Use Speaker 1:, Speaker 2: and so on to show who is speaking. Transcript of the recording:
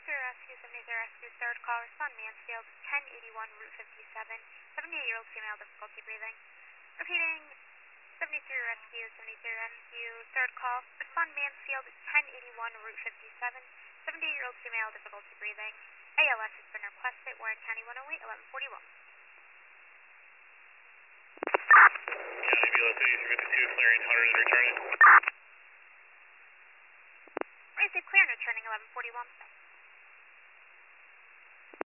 Speaker 1: Rescue, 73 Rescue, third call, respond Mansfield, 1081 Route 57, 78-year-old female, difficulty breathing. Repeating, 73 Rescue, 73 Rescue, third call, respond Mansfield, 1081 Route 57, 78-year-old female, difficulty breathing. ALS has been requested, Warren County 108, 1141.
Speaker 2: County BLS 8352, clearing 100 and returning.
Speaker 1: Raise clear and returning 1141.